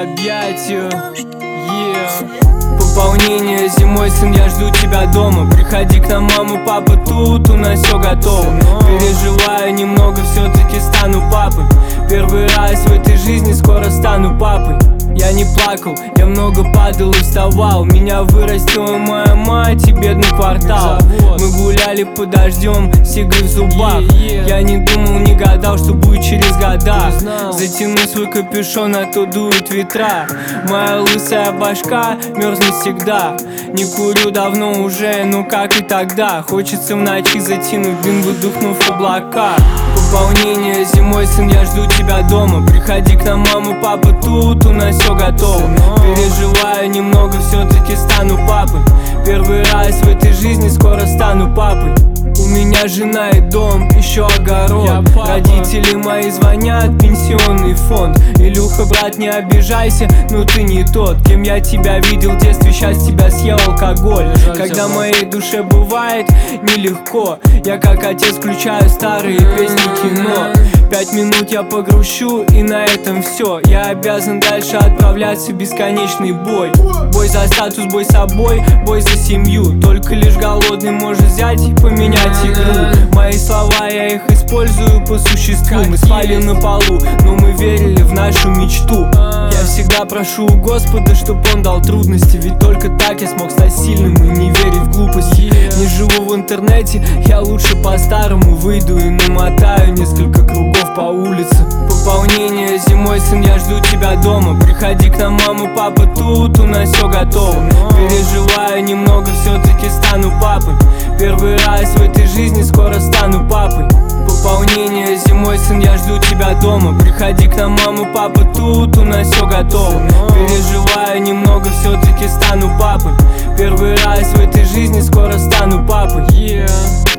объятию. Пополнение зимой, сын, я жду тебя дома. Приходи к нам, мама, папа тут, у нас все готово. Переживаю немного, все-таки стану папой. Первый раз в этой жизни скоро стану папой. Я не плакал, я много падал и вставал. Меня вырастила моя мать и бедный квартал. Мы гуляли под дождем с иглой в зубах. Я не думал, не гадал, что будет через года. Затяну свой капюшон, а то дуют ветра. Моя лысая башка мерзнет всегда. Не курю давно уже, но как и тогда. Хочется в ночи затянуть дым, выдохнув в облака. Пополнение зимой, сын, я жду тебя дома. Приходи к нам, мама, папа тут, у нас все готово. Переживаю немного, все-таки стану папой. Первый раз в этой жизни скоро стану папой. У меня жена и дом, еще огород. Родители мои звонят, пенсионный фонд. Илюха, брат, не обижайся, но ты не тот, кем я тебя видел в детстве, сейчас тебя съел алкоголь. Когда моей душе бывает нелегко, я как отец включаю старые песни кино. 5 минут я погрущу, и на этом все. Я обязан дальше отправляться в бесконечный бой. Бой за статус, бой с собой, бой за семью. Только лишь голодный может взять и поменять игру. Мои слова, я их использую по существу. Мы спали на полу, но мы верили в нашу мечту. Я всегда прошу у Господа, чтоб он дал трудности. Ведь только так я смог стать сильным и не верить в глупости. Не живу в интернете, я лучше по-старому выйду и намотаю несколько кругов по улице. Пополнение зимой, сын, я жду тебя дома. Приходи к нам, мама, папа тут, у нас все готово. Переживаю немного, все-таки стану папой. Первый раз в этой жизни скоро стану папой. Пополнение зимой, сын, я жду тебя дома. Приходи к нам, мама, папа тут, у нас все готово. Переживаю немного, все-таки стану папой. Первый раз в этой жизни скоро стану папой.